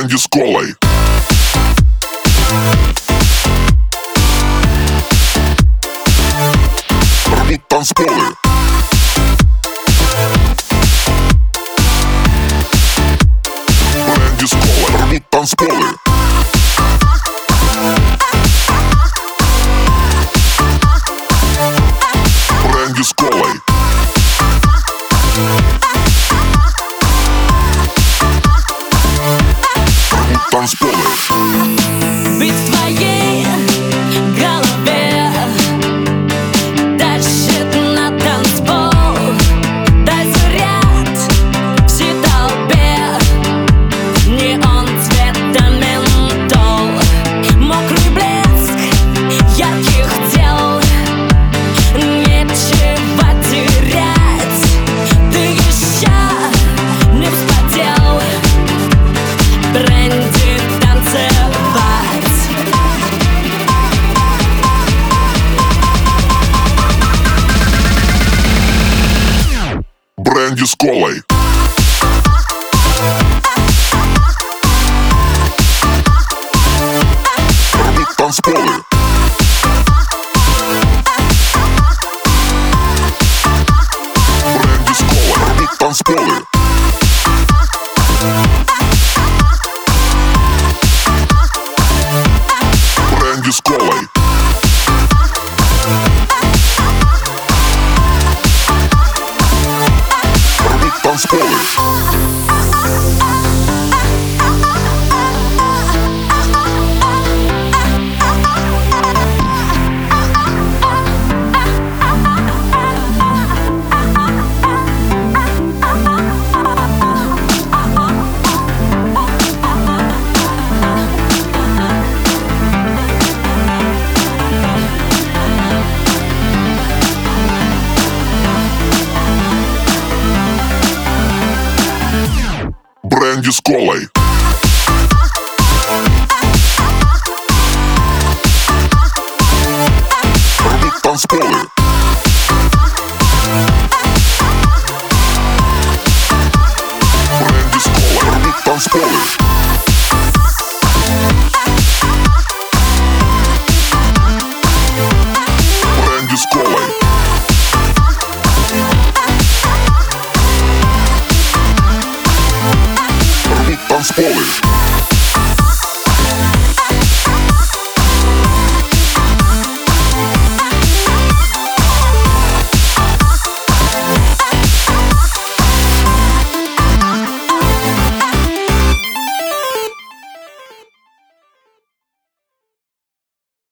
Бренди с колой. Рвут танцполы. Бренди с колой. Рвут танцполы. Бренди с колой. Рвут танцполы. Быть в твоей голове тащит на танцпол. Дай заряд всей толпе. Неон цвета ментол. Мокрый блеск ярких тел. Нечего терять. Ты еще не вспотел. Бренди танцевать. Бренди с колой. Рвут танцполы. Бренди с колой. Рвут танцполы. Бренди с колой. Рвут танцполы. Бренди с колой.